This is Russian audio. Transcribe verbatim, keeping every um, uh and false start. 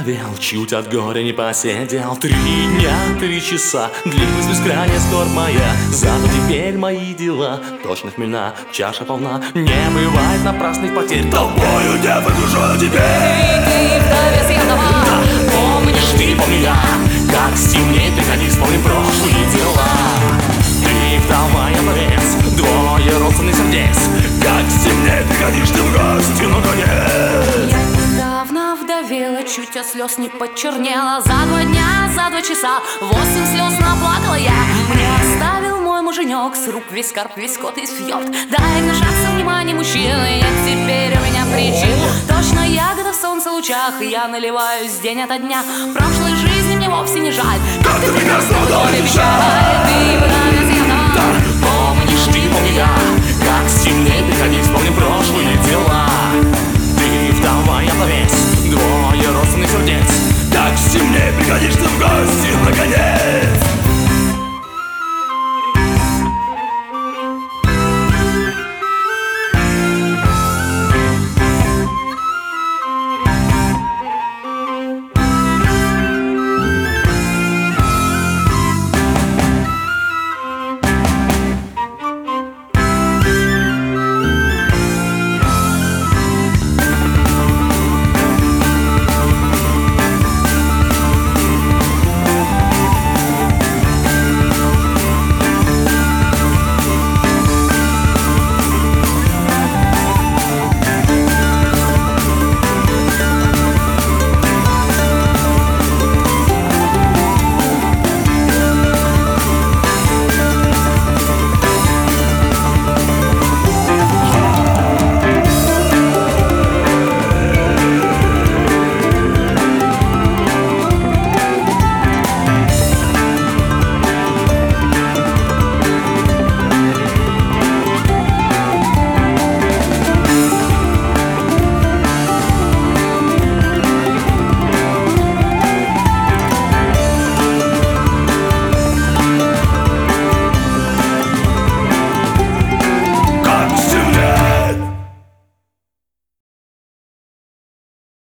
овдовел, чуть от горя не посидел. Три дня, три часа, длилась бескрайняя скорбь моя. Зато теперь мои дела точно хмельна, чаша полна. Не бывает напрасных потерь, тобою не выгружена теперь. Ты вдове съедова, Помнишь ты, помню я, как стемнеет, приходи, вспомним прошлые дела. Ты вдова, я вдовец, двое родственных сердец. Как стемнеет, приходишь ты в гости, но конец. недавно вдовела, чуть от слез не почернела. За два дня, за два часа, восемь слез наплакала я. Мне оставил мой муженек с рук весь карп, весь скот и фьорд. Дай гнушаться внимание мужчины, нет теперь у меня причин. Точно ягода в солнце лучах, я наливаюсь день ото дня. Прошлой жизни мне вовсе не жаль, Как ты прекрасно вдове печаль.